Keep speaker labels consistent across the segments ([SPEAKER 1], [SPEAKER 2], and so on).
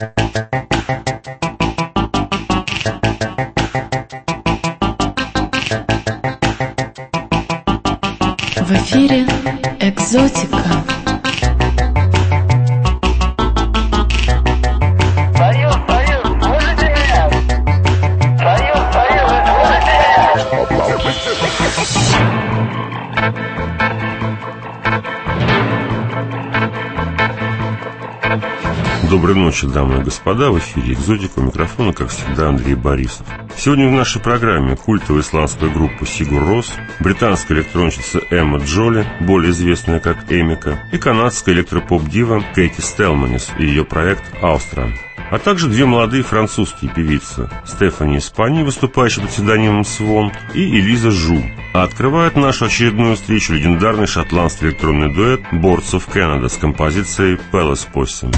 [SPEAKER 1] В эфире «Экзотика».
[SPEAKER 2] Доброй ночи, дамы и господа. В эфире «Экзотика», у микрофона, как всегда, Андрей Борисов. Сегодня в нашей программе культовая исландская группа Сигур Рос, британская электронщица Эмма Джоли, более известная как Эмика, и канадская электропоп-дива Кейти Стелманис и ее проект «Аустра». А также две молодые французские певицы Стефани Испани, выступающая под псевдонимом Свон, и Элиза Жу. А открывает нашу очередную встречу легендарный шотландский электронный дуэт Boards of Canada с композицией Palace Possum.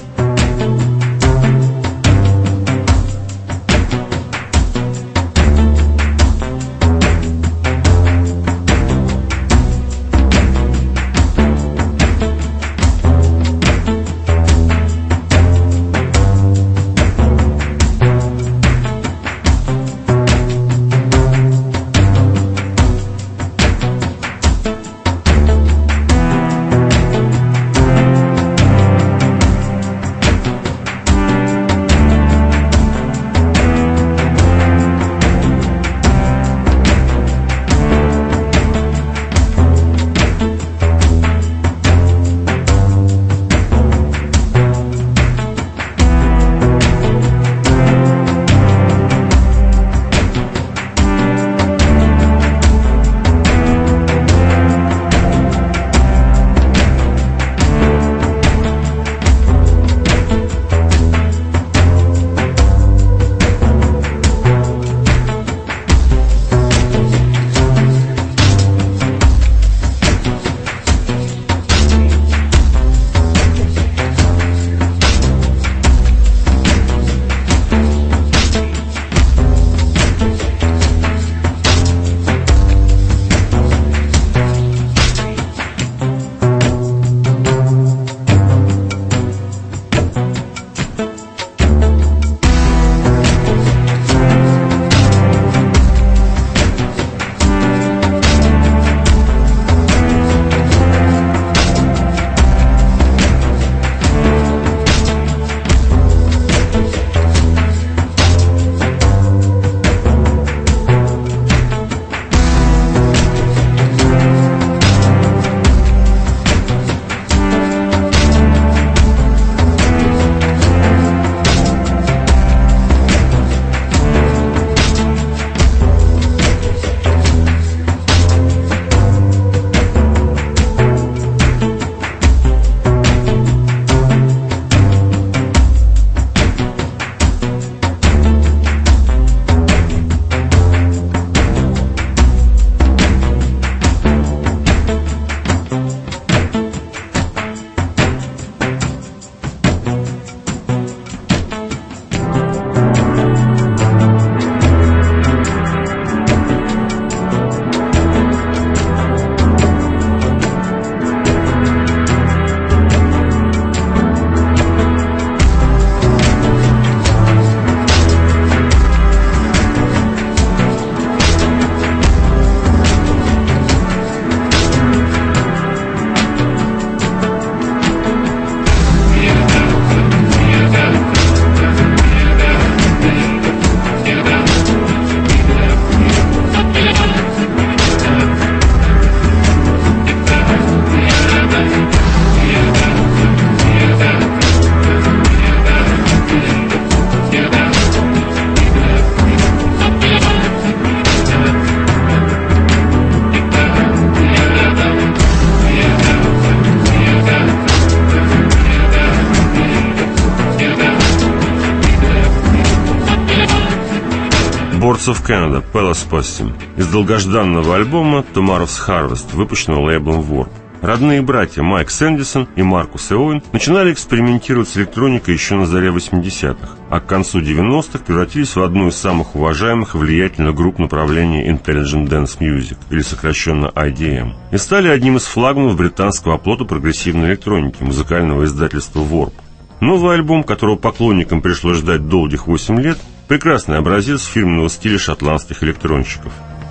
[SPEAKER 2] Boards of Canada, Palace Possum, из долгожданного альбома Tomorrow's Harvest, выпущенного лейблом Warp. Родные братья Майк Сэндисон и Маркус Эоин начинали экспериментировать с электроникой еще на заре 80-х, а к концу 90-х превратились в одну из самых уважаемых и влиятельных групп направления Intelligent Dance Music, или сокращенно IDM, и стали одним из флагманов британского оплота прогрессивной электроники, музыкального издательства Warp. Новый альбом, которого поклонникам пришлось ждать долгих 8 лет, прекрасный образец фирменного стиля шотландских электронщиков.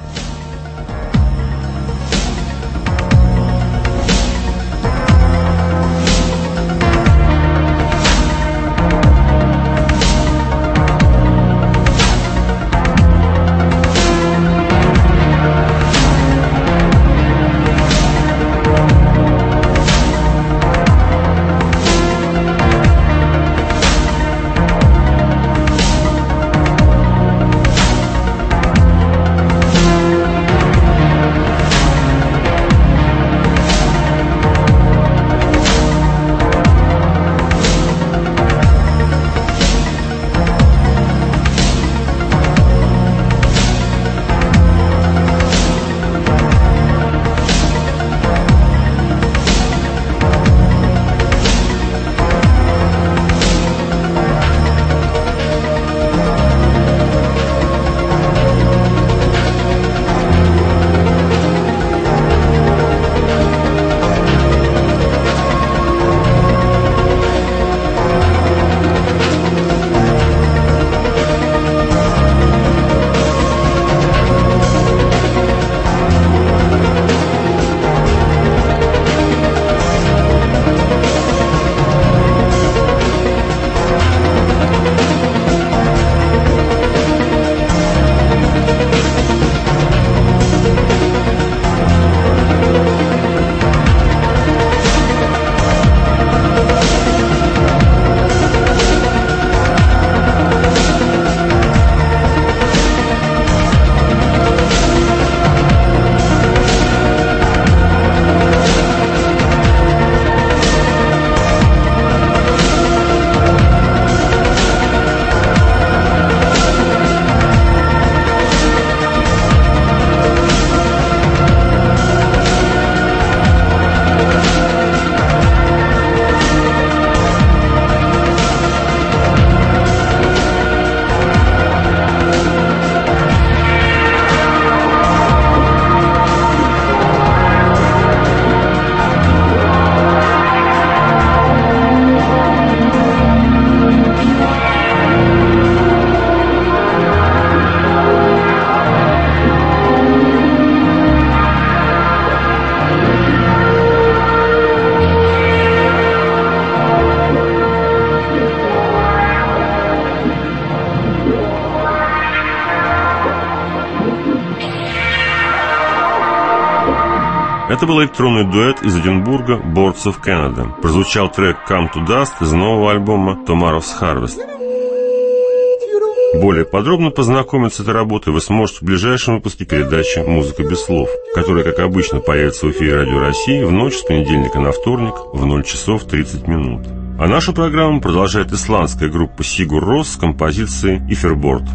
[SPEAKER 2] Это был электронный дуэт из Эдинбурга Boards of Canada. Прозвучал трек Come to Dust из нового альбома Tomorrow's Harvest. Более подробно познакомиться с этой работой вы сможете в ближайшем выпуске передачи «Музыка без слов», которая, как обычно, появится в эфире Радио России в ночь с понедельника на вторник в 0 часов 30 минут. А нашу программу продолжает исландская группа Sigur Rós с композицией «Ifirborð».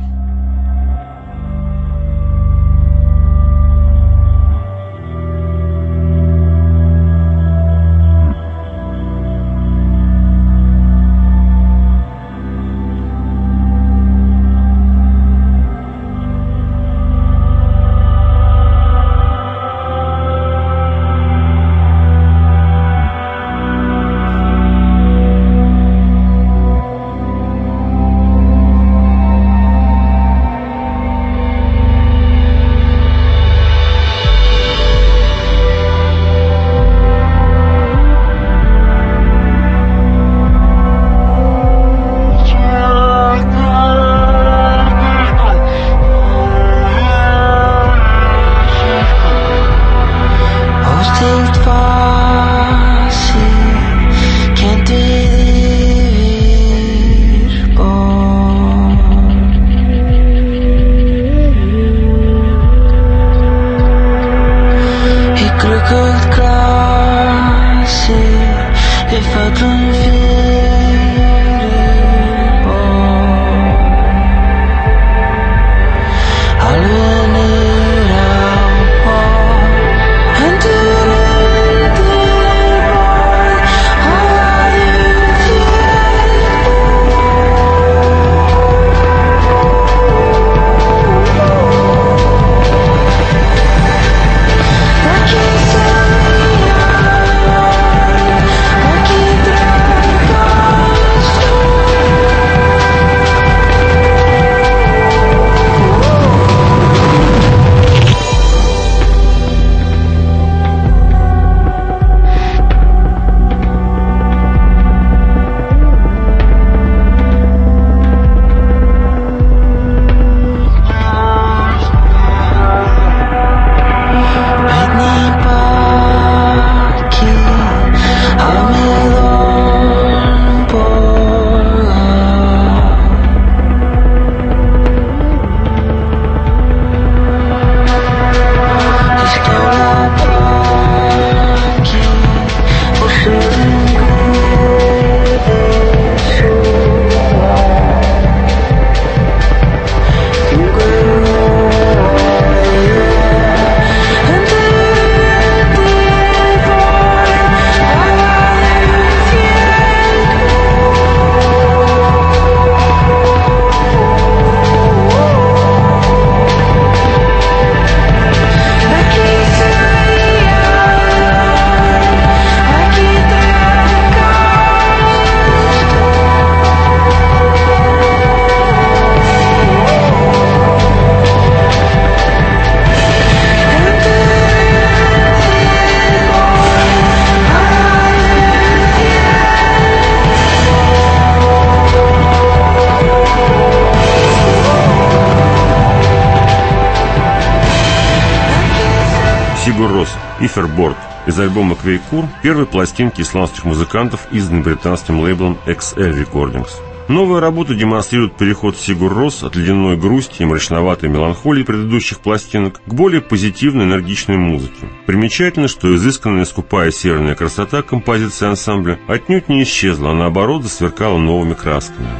[SPEAKER 2] Сигур Рос «Иферборд» из альбома «Квейкур», первой пластинки исландских музыкантов, изданной британским лейблом XL Recordings. Новая работа демонстрирует переход Сигур Рос от ледяной грусти и мрачноватой меланхолии предыдущих пластинок к более позитивной энергичной музыке. Примечательно, что изысканная скупая северная красота композиции ансамбля отнюдь не исчезла, а наоборот засверкала новыми красками.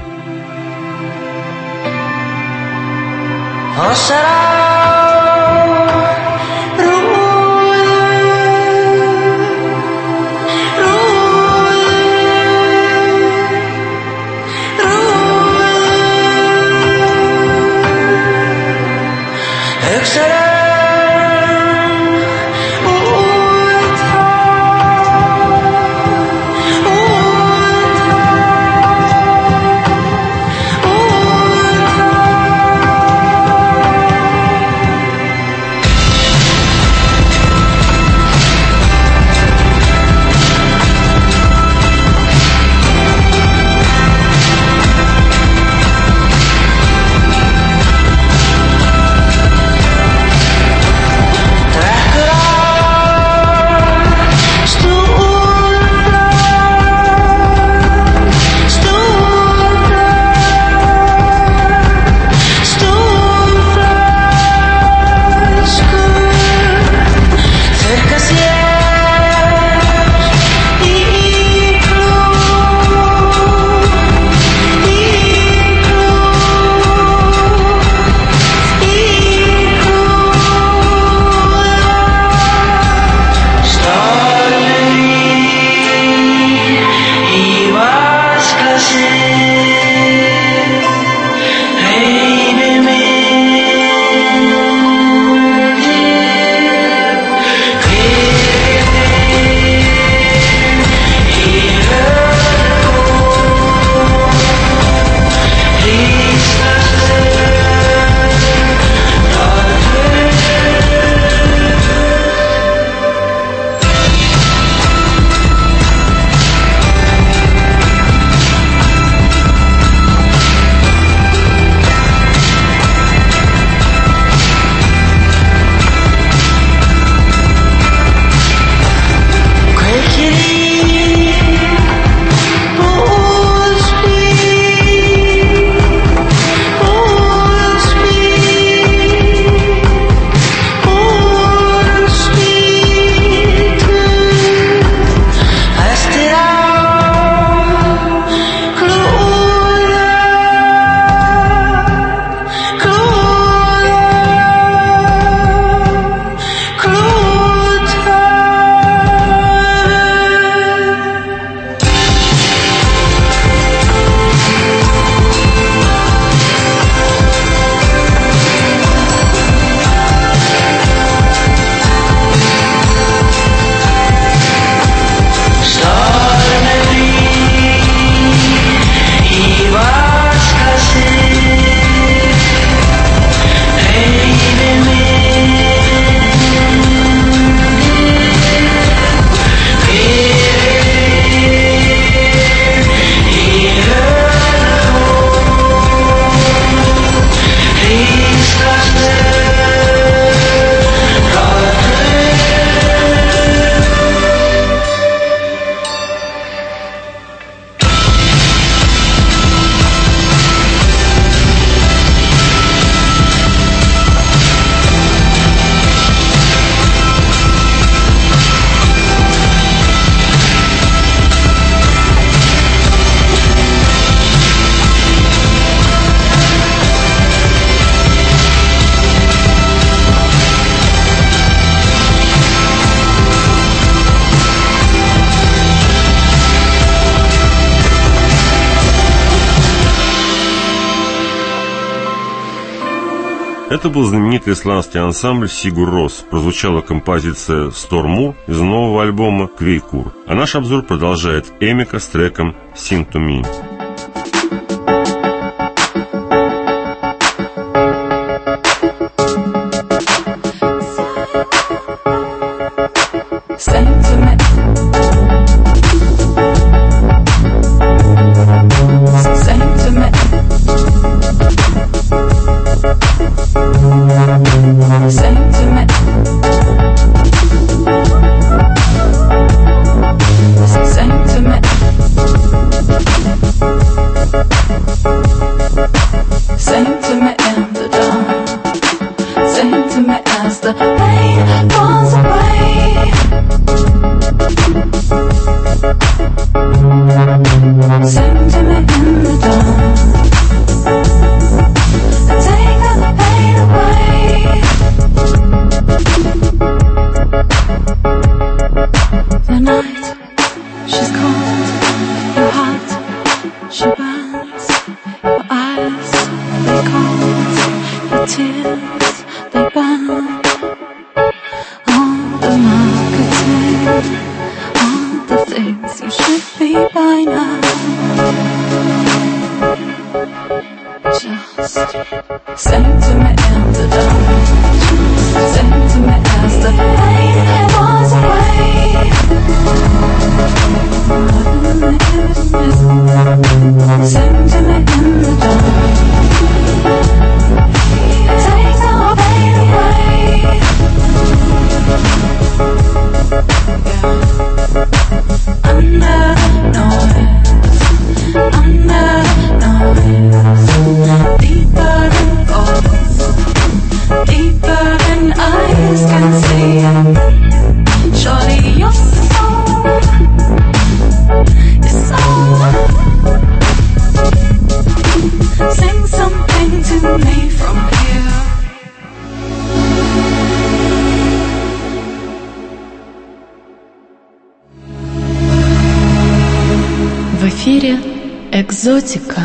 [SPEAKER 2] Это был знаменитый исландский ансамбль Сигур Рос. Прозвучала композиция «Stormur» из нового альбома «Квейкур». А наш обзор продолжает Эмика с треком «Sing to Me».
[SPEAKER 3] Sing to me.
[SPEAKER 1] eyes, they cold, your tears, they burn. All the marketing, all the things you should be by now. Just sing to me in the dark. Sing to me as the pain was away. Sing to me in the dark. Take our pain away. Under noise, under noise, deeper than thoughts, deeper than eyes can see. Surely your soul, your soul. Sing something to me from here. В эфире «Экзотика».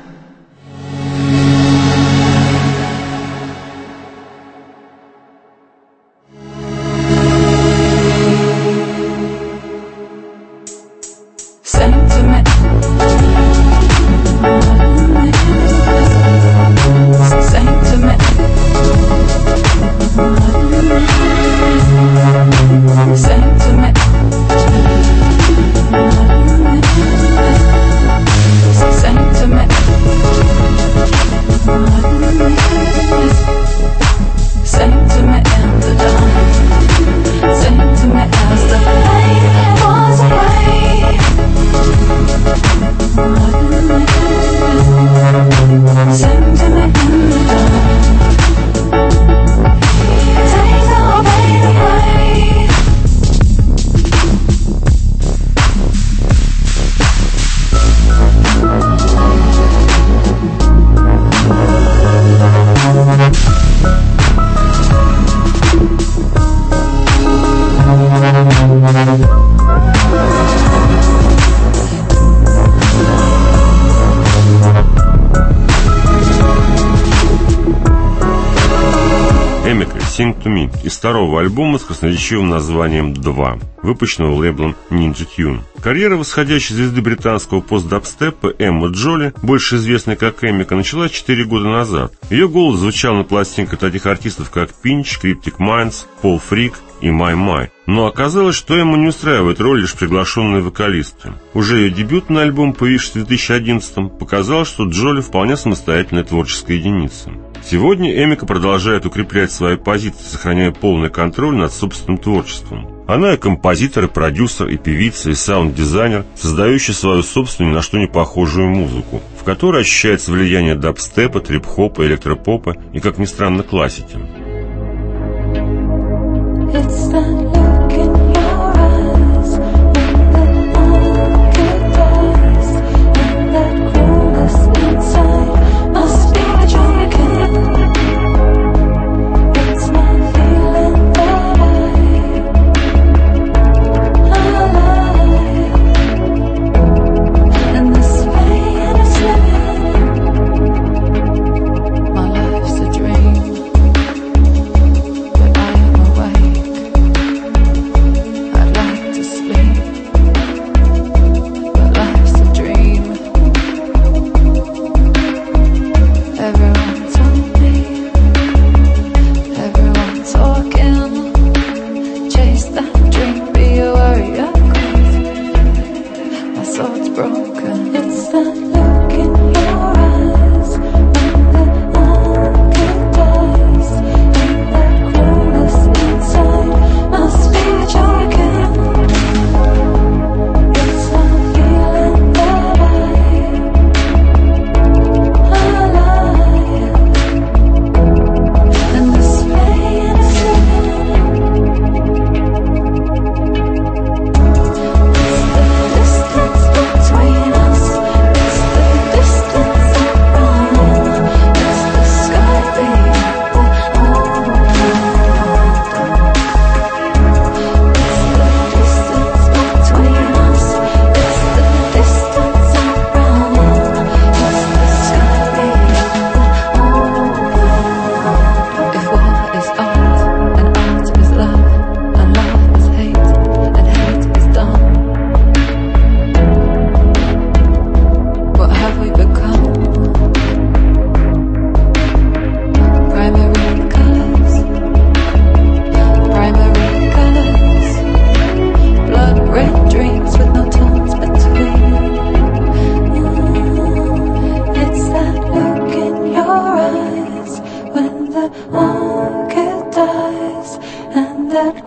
[SPEAKER 2] Sing to Me из второго альбома с красноречивым названием «2», выпущенного лейблом Ninja Tune. Карьера восходящей звезды британского пост-дабстепа Эммы Джоли, больше известной как Эмика, началась 4 года назад. Ее голос звучал на пластинках таких артистов, как Pinch, Cryptic Minds, Paul Freak и My My. Но оказалось, что Эмму не устраивает роль лишь приглашенной вокалистки. Уже ее дебютный альбом, появившийся в 2011-м, показал, что Джоли вполне самостоятельная творческая единица. Сегодня Эмика продолжает укреплять свои позиции, сохраняя полный контроль над собственным творчеством. Она и композитор, и продюсер, и певица, и саунд-дизайнер, создающий свою собственную, ни на что не похожую музыку, в которой ощущается влияние дабстепа, трип-хопа, электропопа и, как ни странно, классики.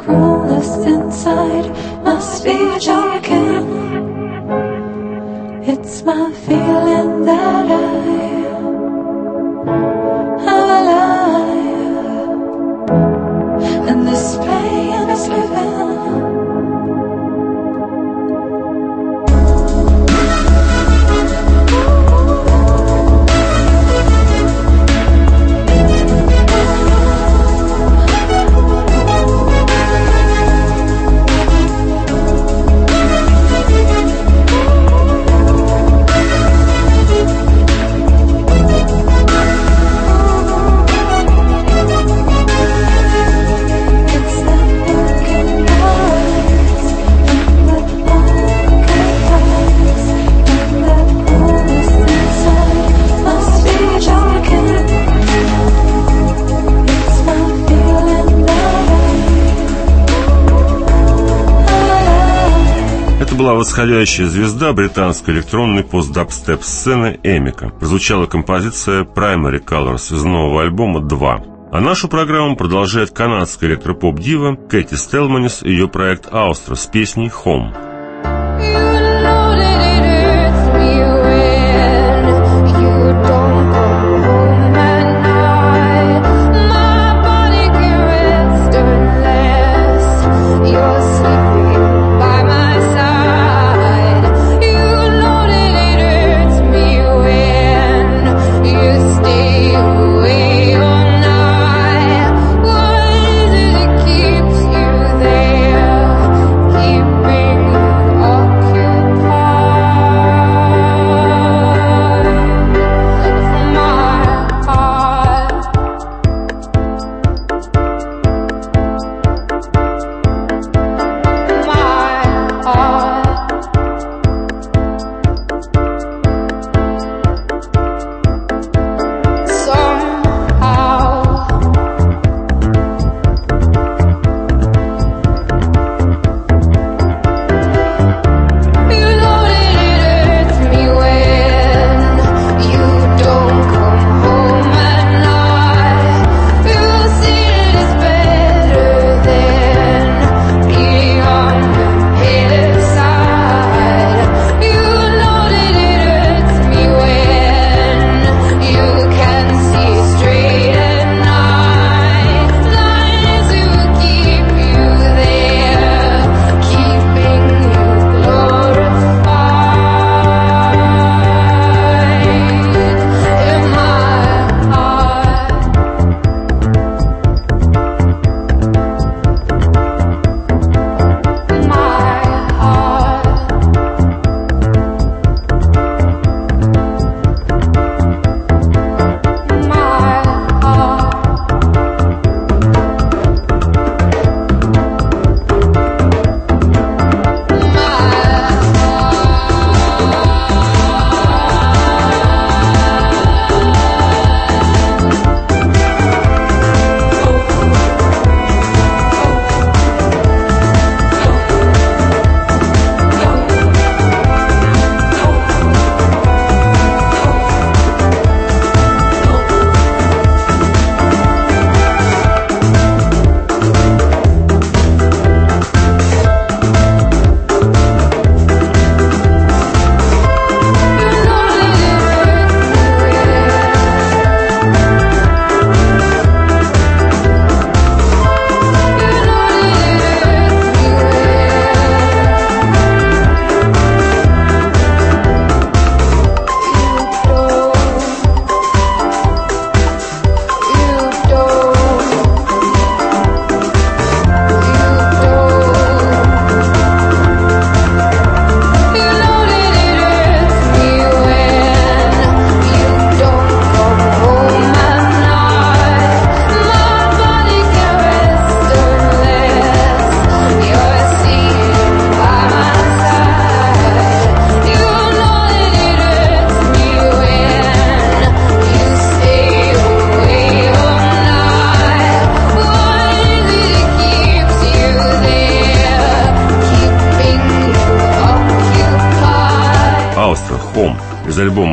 [SPEAKER 1] cruelest inside must be joking. It's my feeling that I'm alive, and this pain is living.
[SPEAKER 2] Была восходящая звезда британской электронной пост-дабстеп-сцены Эмика. Прозвучала композиция Primary Colors из нового альбома 2. А нашу программу продолжает канадская электропоп-дива Кэти Стелманис и ее проект Austro с песней Home.
[SPEAKER 3] Keeps you there, keeping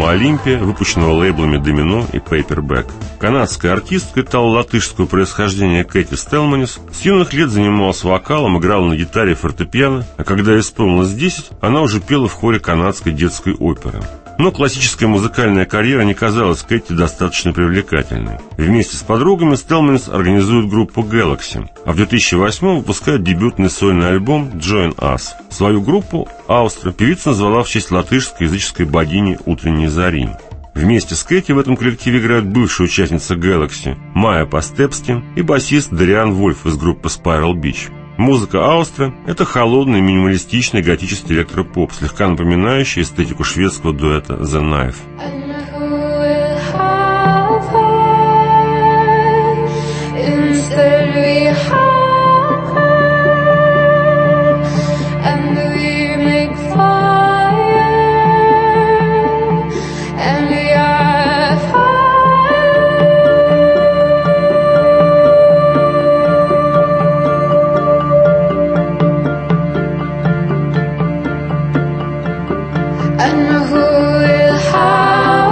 [SPEAKER 2] альбома «Олимпия», выпущенного лейблами «Домино» и «Пейпербэк». Канадская артистка итало-латышского происхождения Кэти Стелманис с юных лет занималась вокалом, играла на гитаре и фортепиано, а когда исполнилось 10, она уже пела в хоре канадской детской оперы. Но классическая музыкальная карьера не казалась Кэти достаточно привлекательной. Вместе с подругами Стелманис организует группу Galaxy, а в 2008 выпускает дебютный сольный альбом Join Us. Свою группу Аустра певица назвала в честь латышской языческой богини утренней зари. Вместе с Кэти в этом коллективе играют бывшая участница Galaxy Майя Пастепски и басист Дариан Вольф из группы Spiral Beach. Музыка Аустра – это холодный, минималистичный готический электропоп, слегка напоминающий эстетику шведского дуэта The Knife.
[SPEAKER 1] And who will have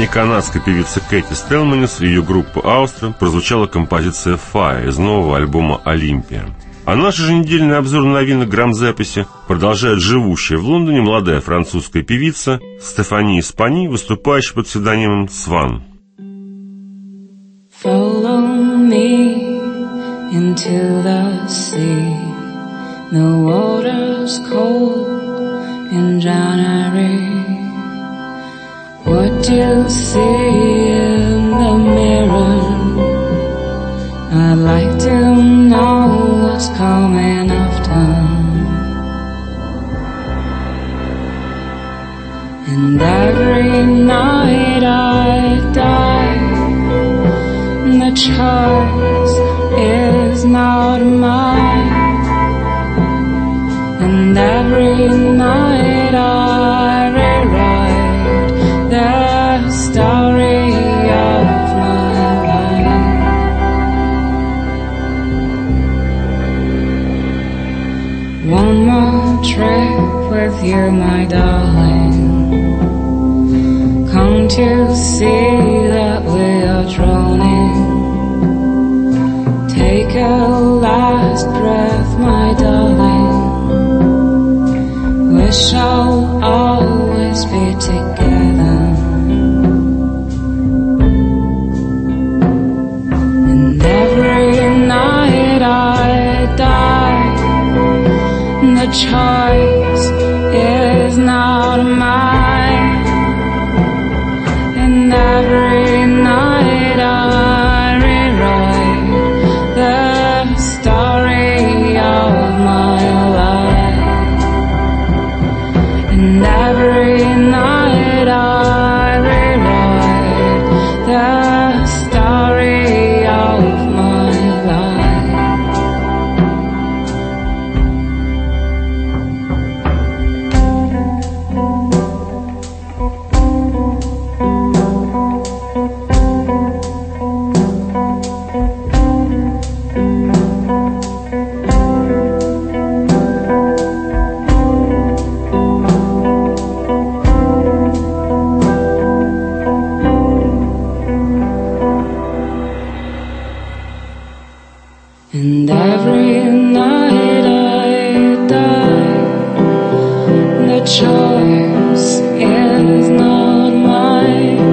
[SPEAKER 2] канадской певицы Кэти Стелманис и ее группы Аустро прозвучала композиция «Fire» из нового альбома «Олимпия». А наш еженедельный обзор новинок грамзаписи продолжает живущая в Лондоне молодая французская певица Стефани Спани, выступающая под псевдонимом «Сван».
[SPEAKER 1] Follow me into the sea. The water's cold in January. What do you see in the mirror? I'd like to know what's coming after. And every night I die. The choice is not mine. And every night I rewrite the story of my life. One more trip with you, my darling. Come to see that we are drowning. Take a last breath, my darling. We shall always be together. And every night I die. The choice is not mine. And every night I rewrite the story of my life. And every night I rewrite the story of my life. And every night I die. The choice is not mine.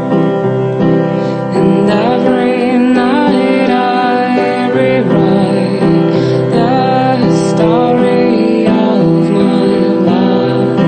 [SPEAKER 1] And every night I rewrite the story of my life.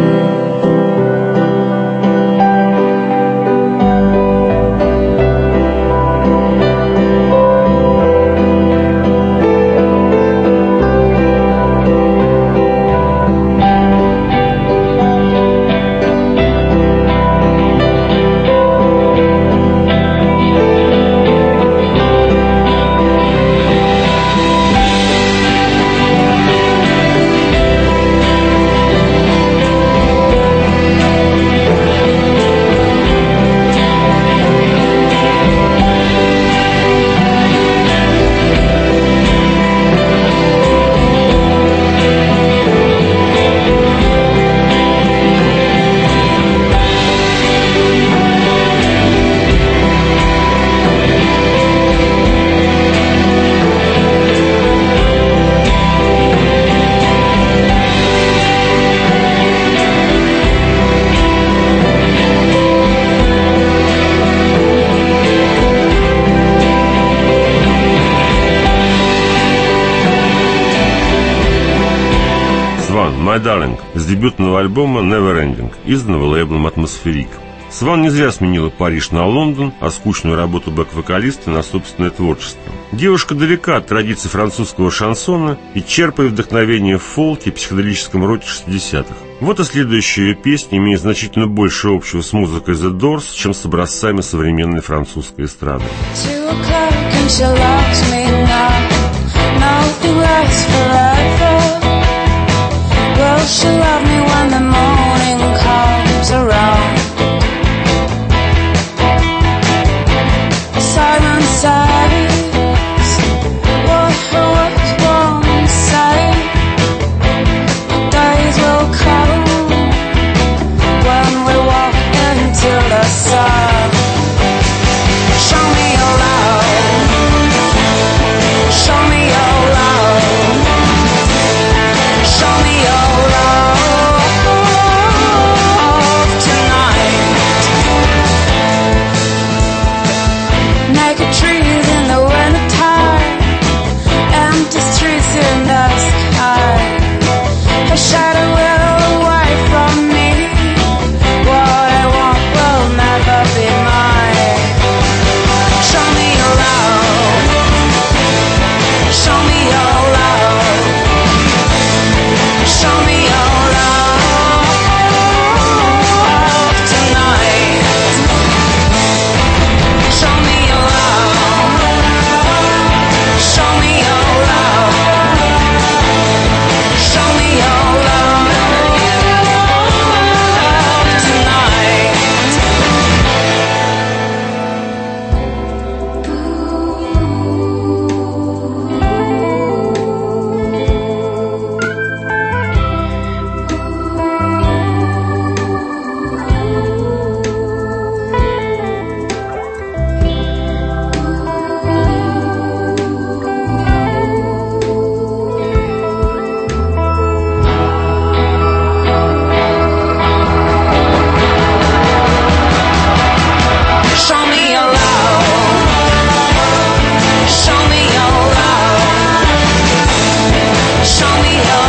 [SPEAKER 2] «My Darling» с дебютного альбома «Never Ending», изданного лейблом «Атмосферик». Сван не зря сменила Париж на Лондон, а скучную работу бэк-вокалиста на собственное творчество. Девушка далека от традиций французского шансона и черпает вдохновение в фолке и психоделическом роке 60-х. Вот и следующая ее песня имеет значительно больше общего с музыкой The Doors, чем с образцами современной французской эстрады.
[SPEAKER 1] Will she love me when the morning comes around? Silence says what her words won't say. Days will come when we walk into the sun. naked trees in the wintertime, empty streets in the sky. A shadow will away from me. What I want will never be mine. Show me your love. Show me your love. Show me your love tonight. Show me your love. Show me your love. Show me your love tonight. Show me your love. Show me your love. Show me your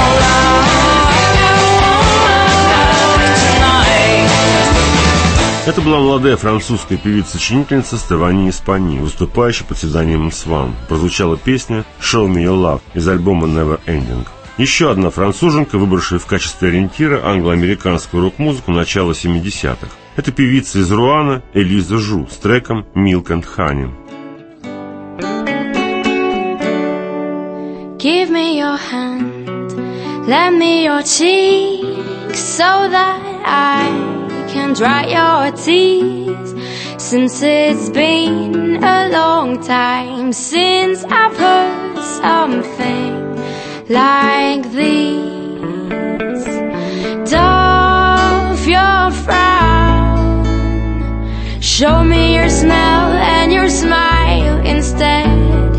[SPEAKER 1] love tonight.
[SPEAKER 2] Это была молодая французская певица-сочинительница Стефани Испани, выступающая под псевдонимом Сван. Прозвучала песня «Show Me Your Love» из альбома Never Ending. Еще одна француженка, выбравшая в качестве ориентира англо-американскую рок-музыку начала 70-х. Это певица из Руана Элиза Жу с треком «Milk and Honey».
[SPEAKER 1] Give me your hand, lend me your cheek, so that I can dry your tears. Since it's been a long time since I've heard something like this. Doff your frown, show me your smell and your smile instead.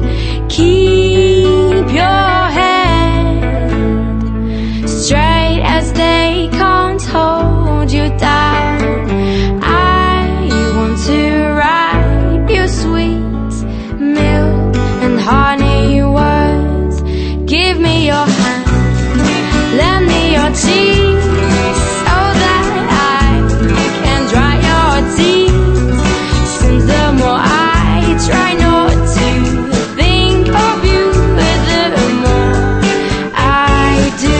[SPEAKER 1] Keep your head straight as they can't hold you down. I want to write you sweet milk and honey words. Give me your hand, lend me your cheek, so that I can dry your tears. Since the more I try not to think of you, the more I do.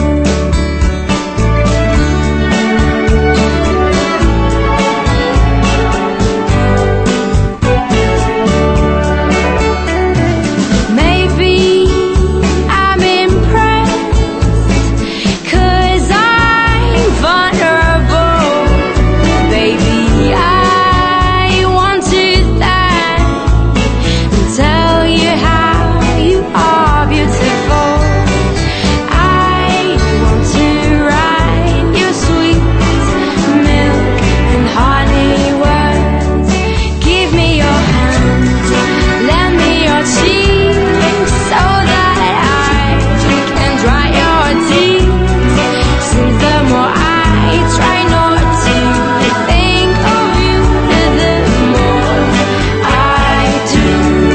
[SPEAKER 1] Maybe I'm impressed, 'cause I'm vulnerable. Baby, I want to thank and tell you how you are beautiful. I want to write your sweet milk and honey words. Give me your hand, lend me your cheek, so that I can dry your tears. Since the more I try not to think of you, the more I do.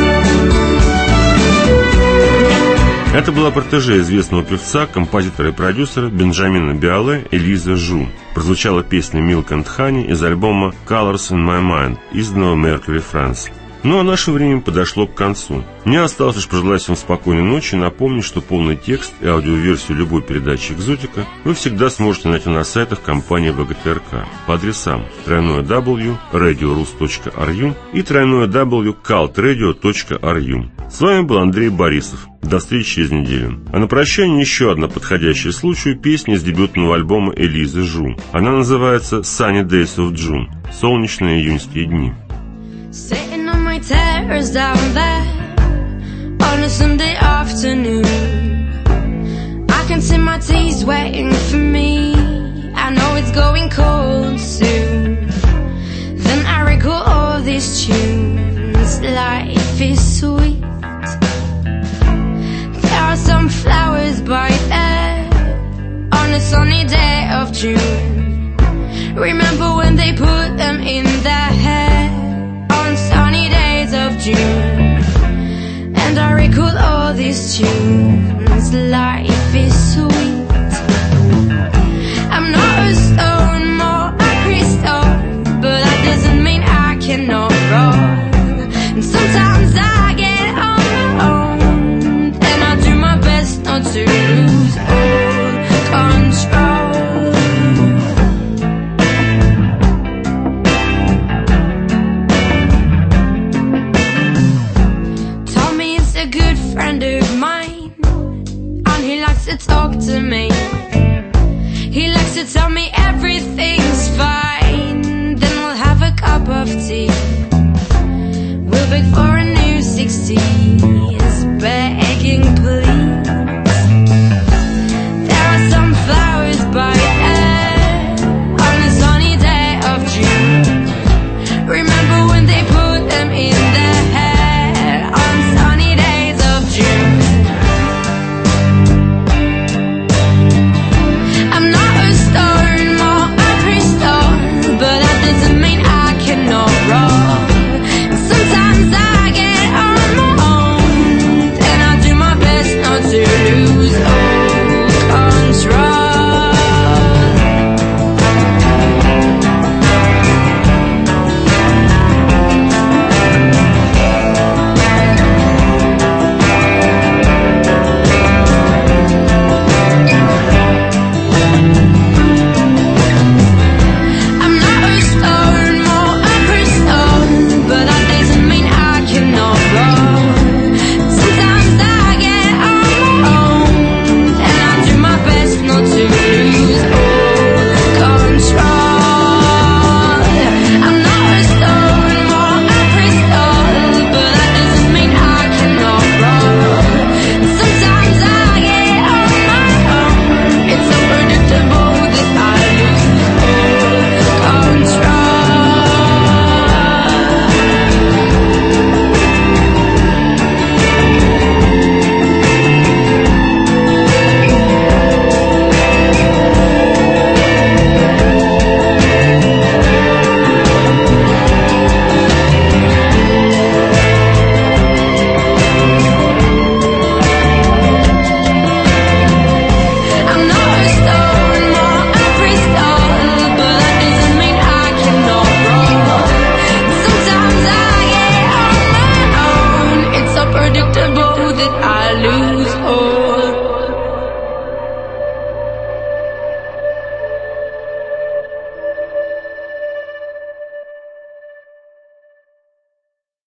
[SPEAKER 2] Это была протеже известного певца, композитора и продюсера Бенджамина Биоле Элиза Жу. Прозвучала песня «Milk and Honey» из альбома «Colors in My Mind», изданного Mercury France. Ну а наше время подошло к концу. Мне осталось лишь пожелать всем спокойной ночи и напомнить, что полный текст и аудиоверсию любой передачи «Экзотика» вы всегда сможете найти на сайтах компании ВГТРК по адресам www.radiorus.ru и www.cultradio.ru. С вами был Андрей Борисов. До встречи через неделю. А на прощание еще одна подходящая случаю песня из дебютного альбома Элизы Жу. Она называется «Sunny Days of June» – «Солнечные июньские дни».
[SPEAKER 1] Sitting on my terrace down there on a Sunday afternoon, I can see my teas waiting for me. I know it's going cold soon. Then I recall all these tunes. Life is sweet. There are some flowers by there on a sunny day of June. Remember when they put them in their hair on sunny days of just choose